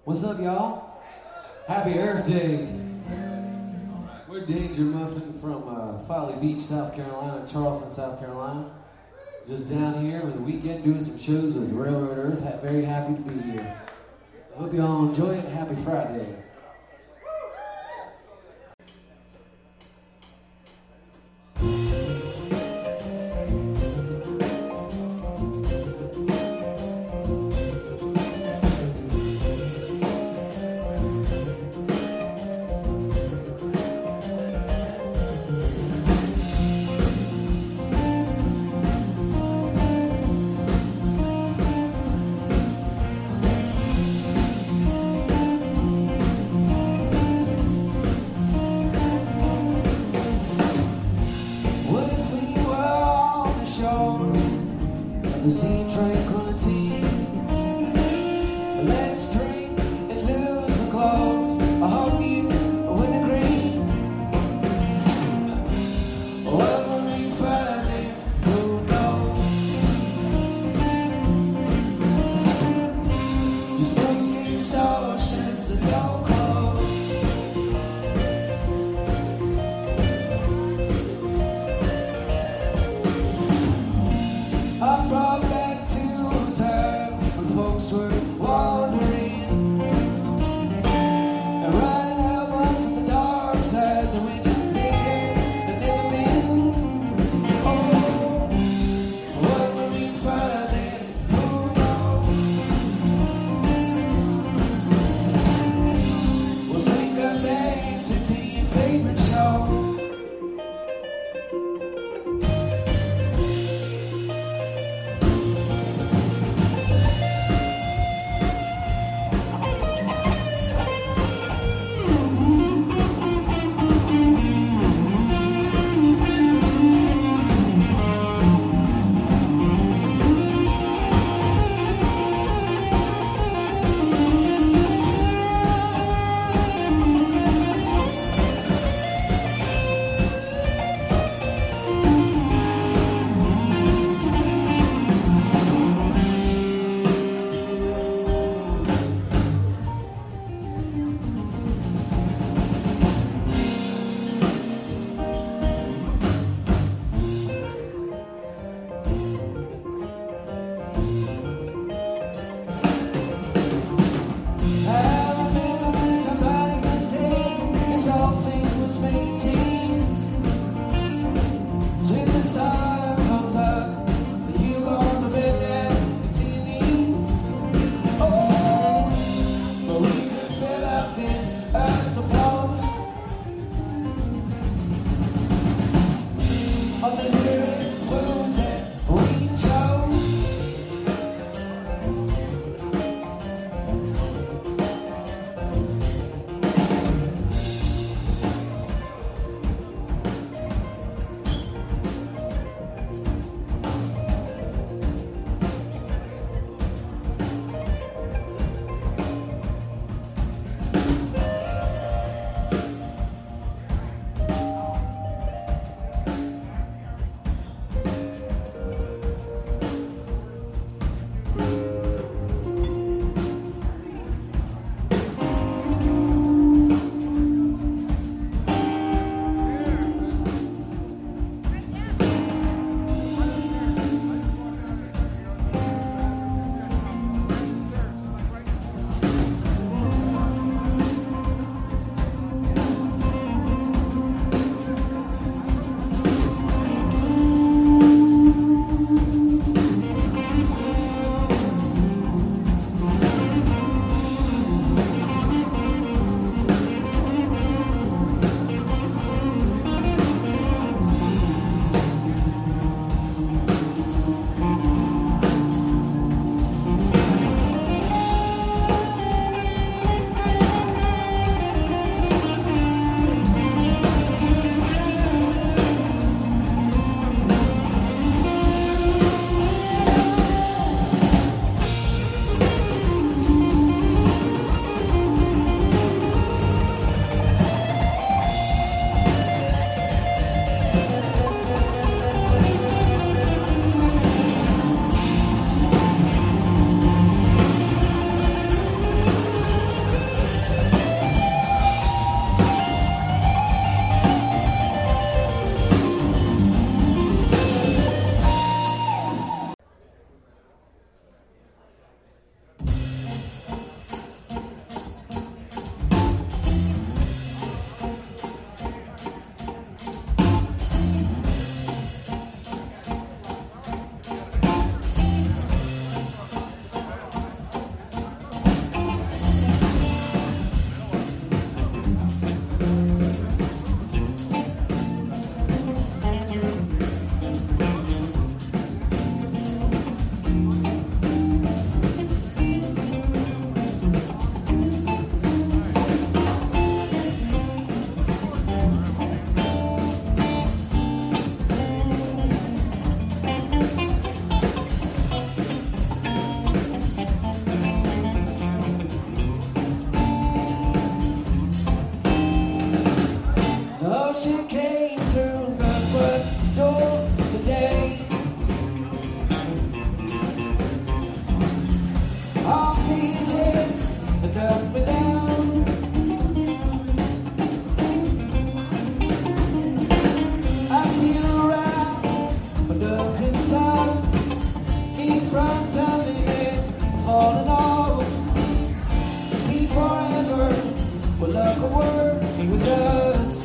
What's up, y'all? Happy Earth Day. We're Danger Muffin from Folly Beach, South Carolina, Charleston, South Carolina. Just down here with the weekend doing some shows with Railroad Earth. Very happy to be here. Hope you all enjoy it. Happy Friday. The sea tranquility. Let's drink and lose the clothes. I hope you win the green. Well, we find it, who knows? Just wasting oceans and no clothes. I brought back to from tumbling in, falling off. See forever, well, like a word with us.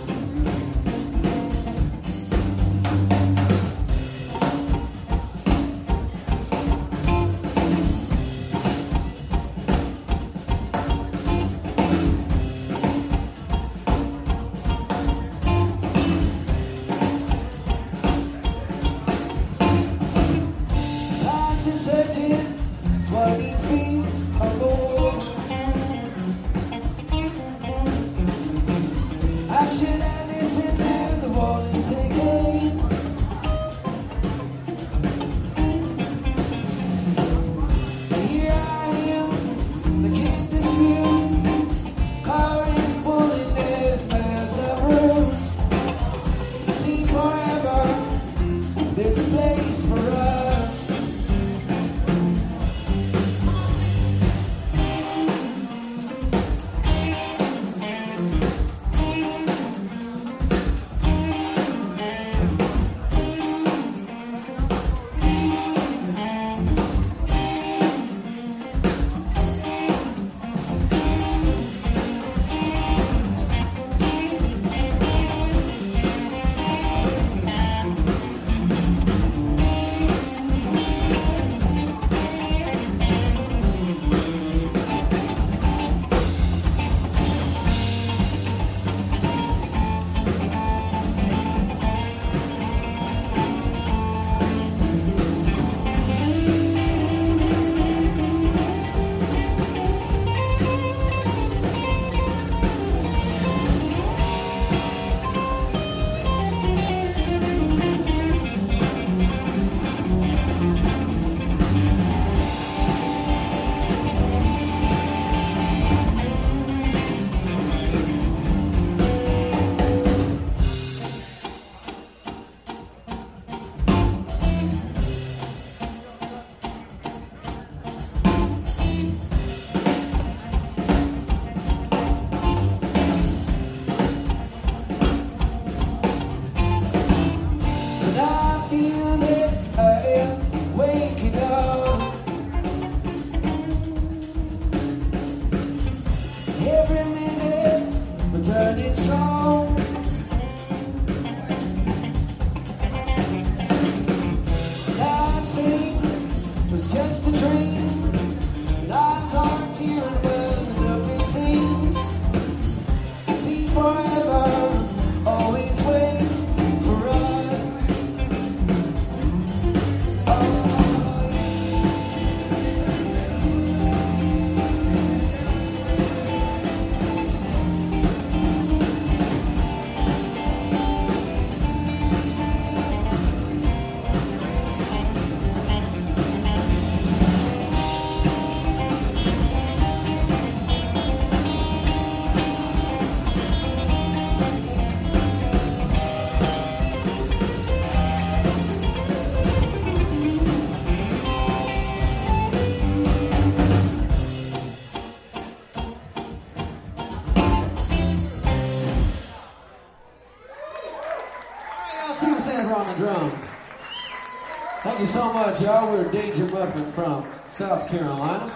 Thank you so much, y'all. We're Danger Muffin from South Carolina.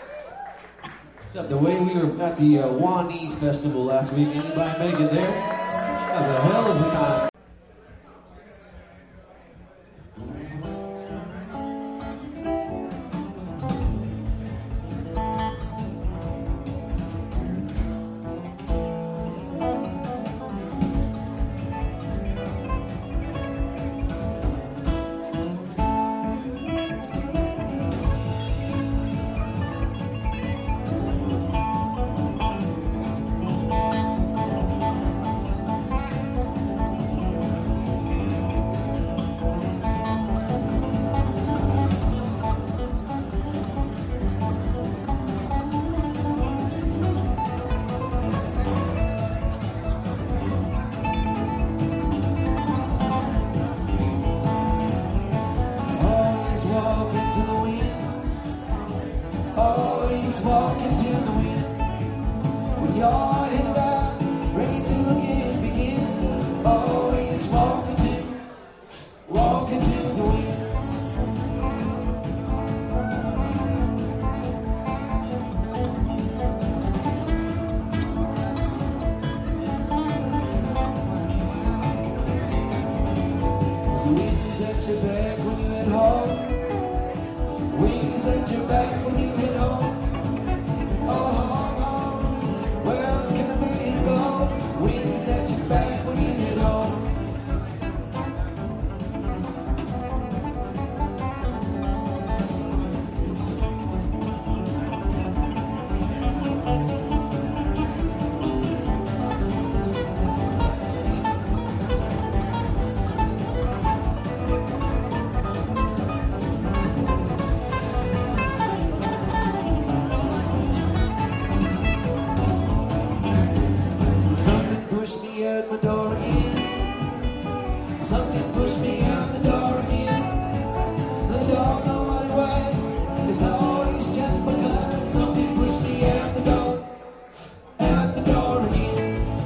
Except the way we were at the Wanee Festival last week. Anybody make it there? That was a hell of a time. Wings at your back when you hit home. Oh, where else can a man go? Wings at your back when you hit home. At my door again. Something pushed me out the door again. The door, nobody waits. It's always just because something pushed me out the door again.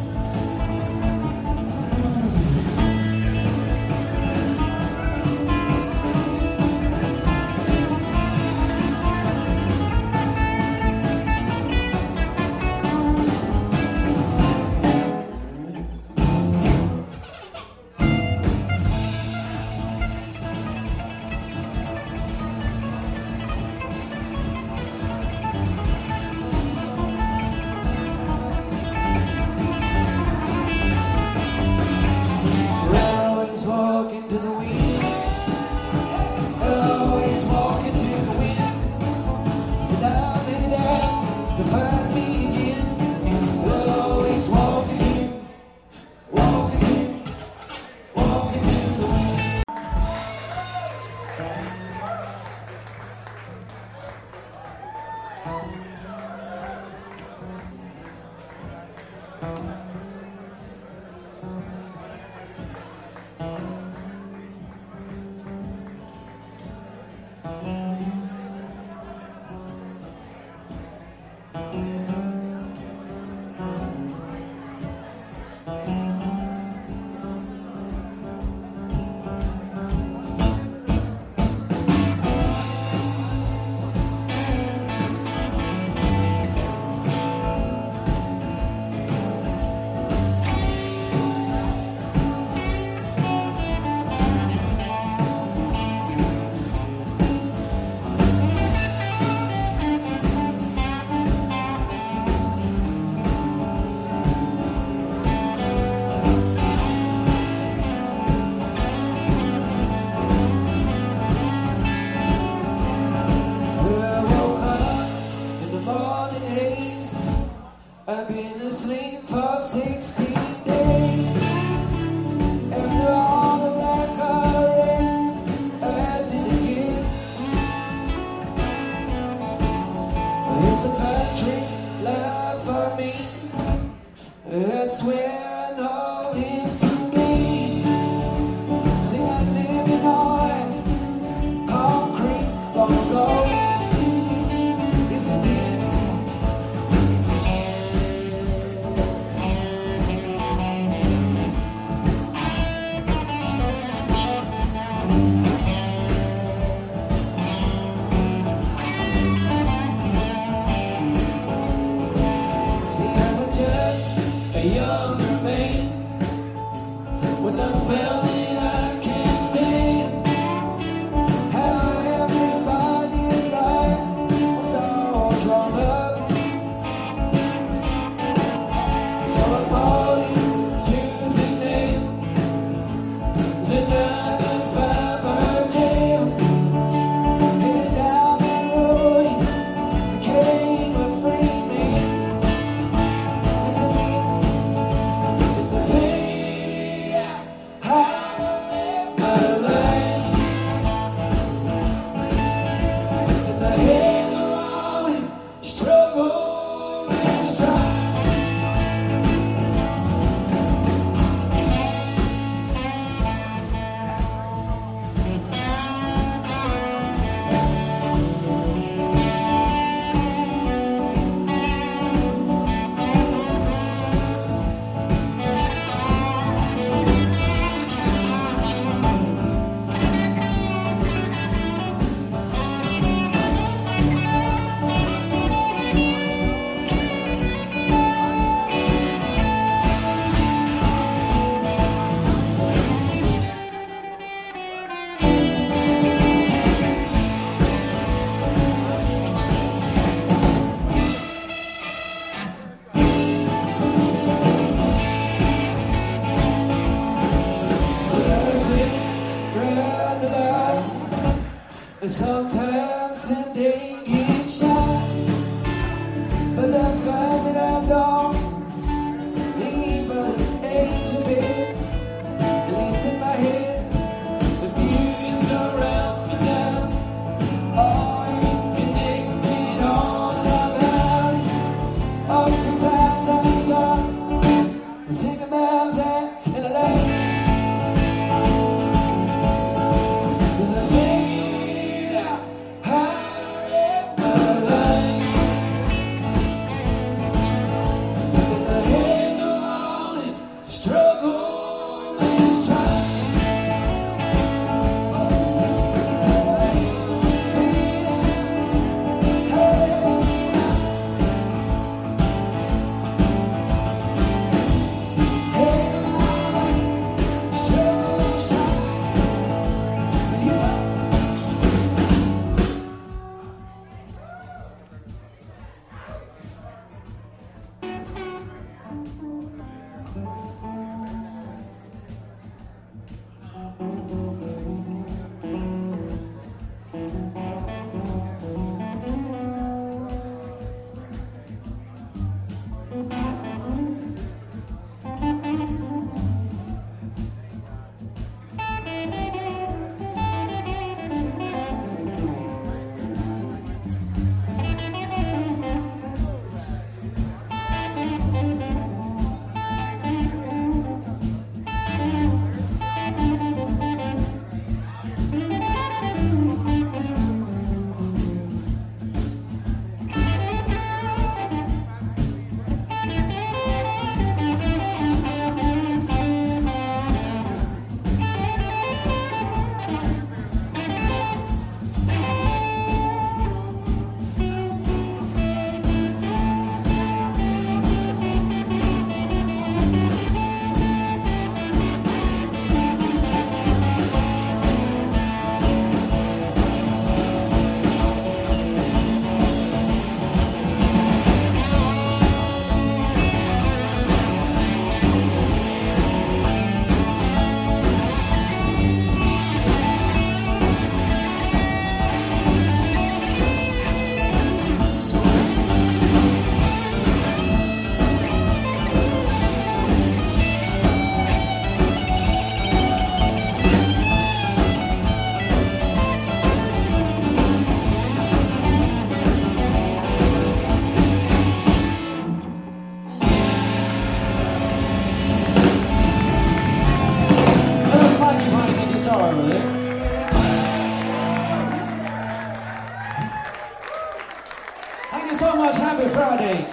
I've been asleep for 16 days. After all the lack of rest I didn't get. It's a country life for me. That's where I know him to be. See, I lived in oil, concrete, long ago. Younger man, when I felt that I can't stand how everybody is sometimes the day gets shot, but I find that I don't even age a bit, at least in my head. The view surrounds me now, always connected on somehow. Oh, sometimes I stop and think about that and I laugh. Thank you so much. Happy Friday.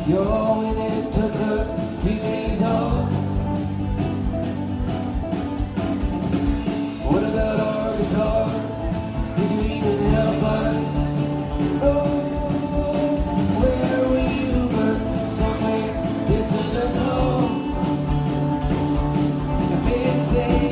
Yo, and it took a few days off. What about our guitars? Did you even help us? Oh, where were you? But somewhere kissing us home. And they say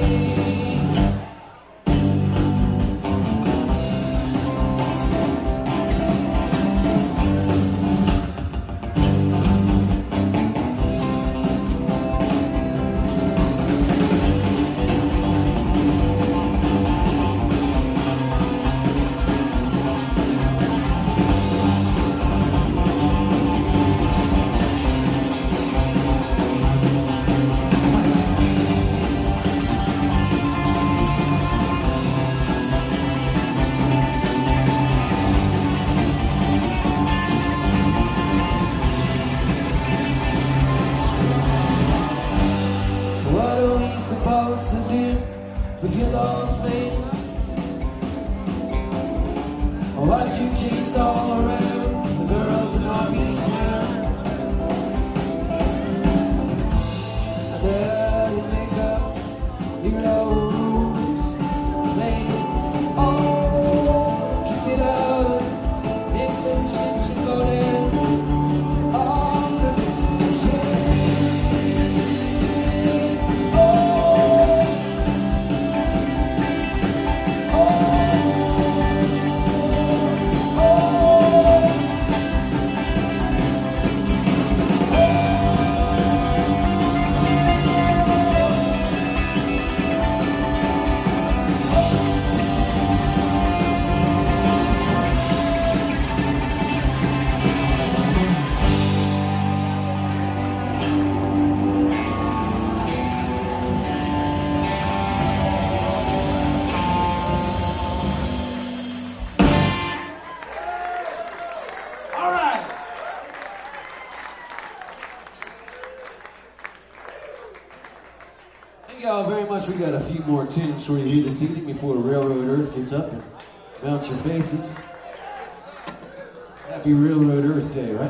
supposed to do with your lost man? Or why'd you chase all around the girls in our beach town? I bet you make up your old rules, man. Oh, keep it up, make some shit should go down. Oh, 'cause it's shit. Thank y'all very much. We got a few more tunes for you here this evening before Railroad Earth gets up and bounce your faces. Happy Railroad Earth Day, right?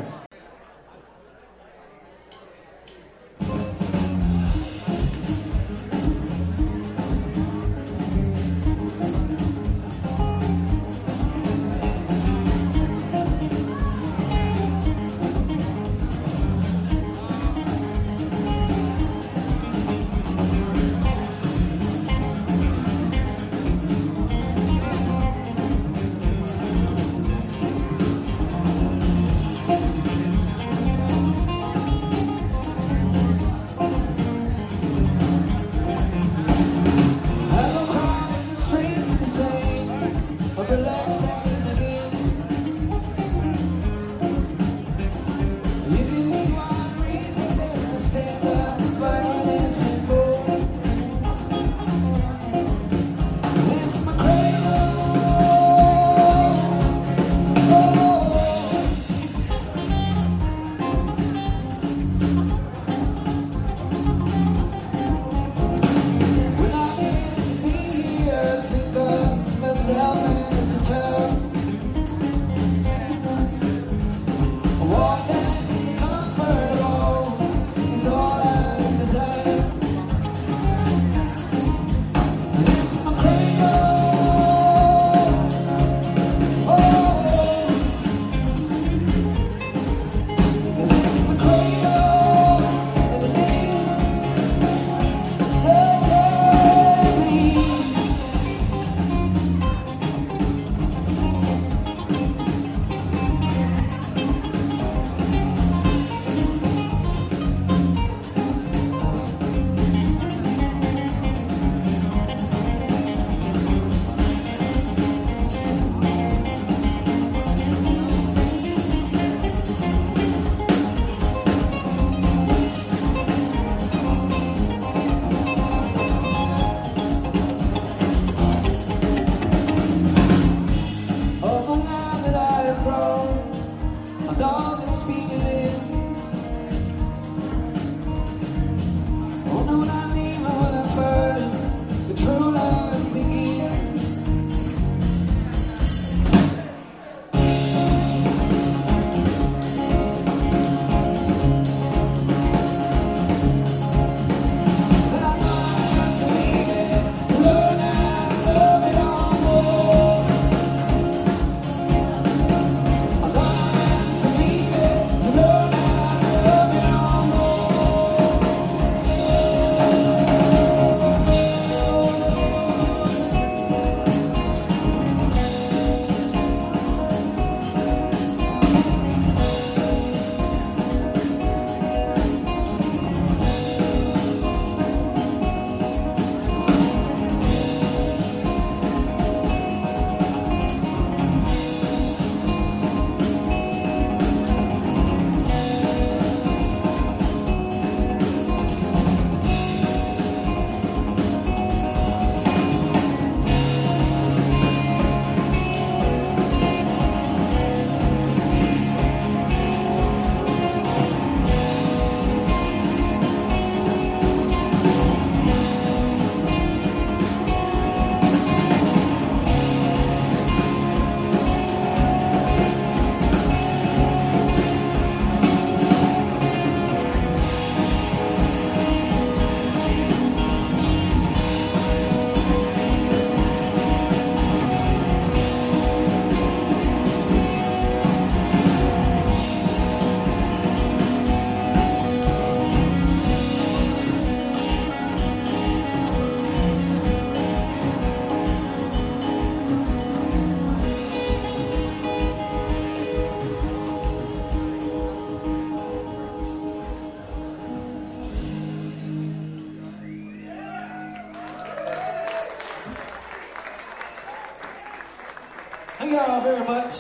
Thank y'all very much.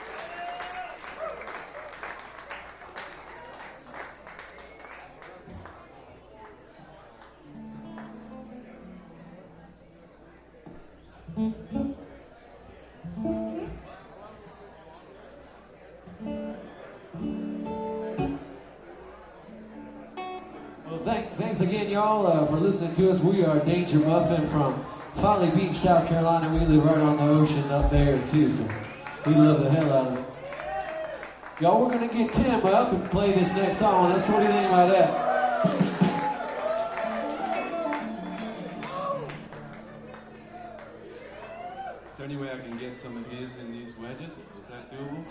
Thanks again, y'all, for listening to us. We are Danger Muffin from Folly Beach, South Carolina. We live right on the ocean up there, too, so we love the hell out of it. Y'all, we're going to get Tim up and play this next song with us. What do you think about that? Is there any way I can get some of his in these wedges? Is that doable?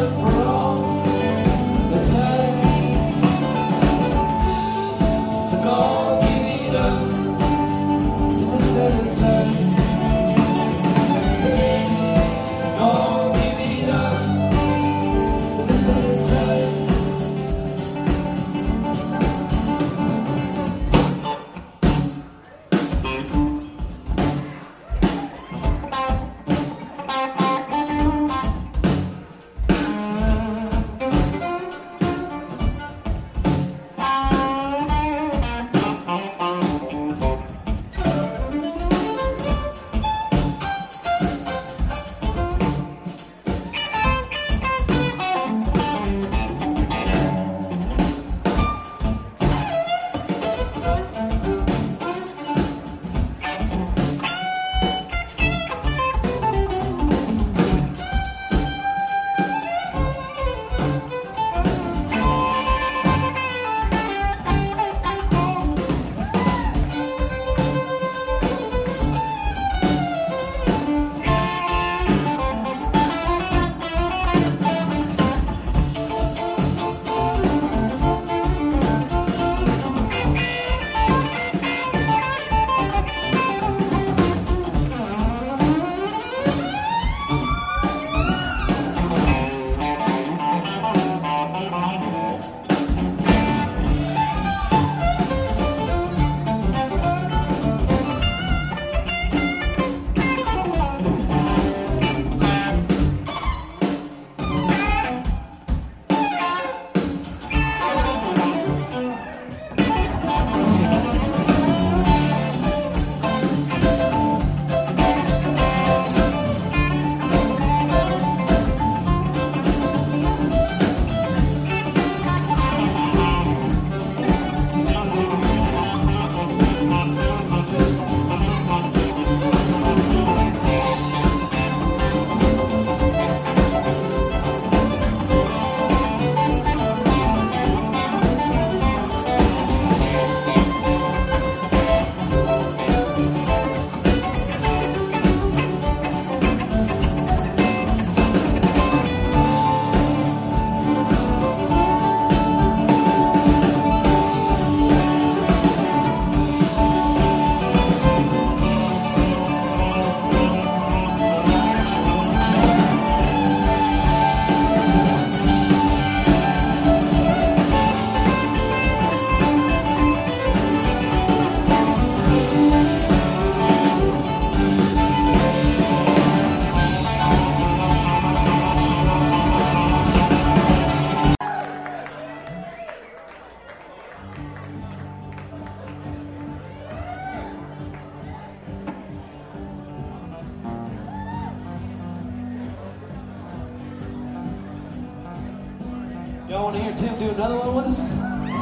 Y'all want to hear Tim do another one with us?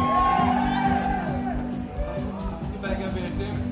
Get back up here, Tim.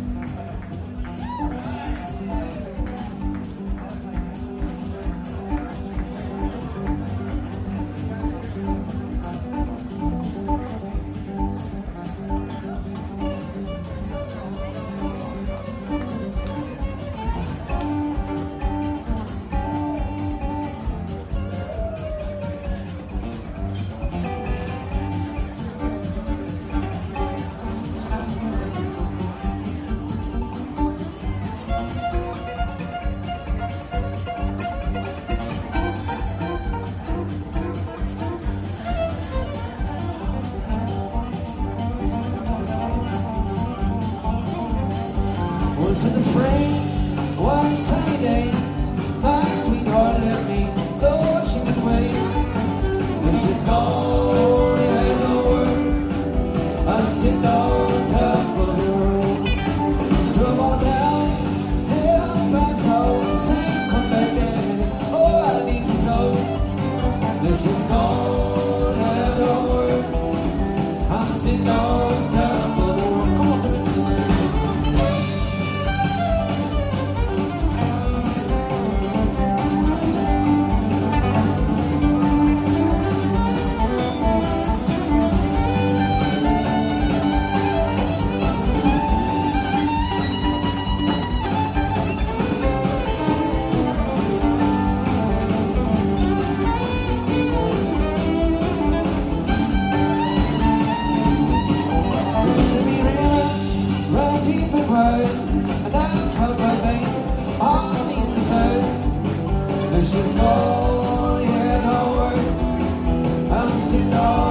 In the spring, one sunny day, my sweetheart left me, though she could wait. And she's gone and no word. I'm sitting on top of the world. She drove on down, held fast home, saying, "Come back, Daddy, oh I need you so." And she's gone and no word. I'm sitting on top of the world. Come on, Timmy. you know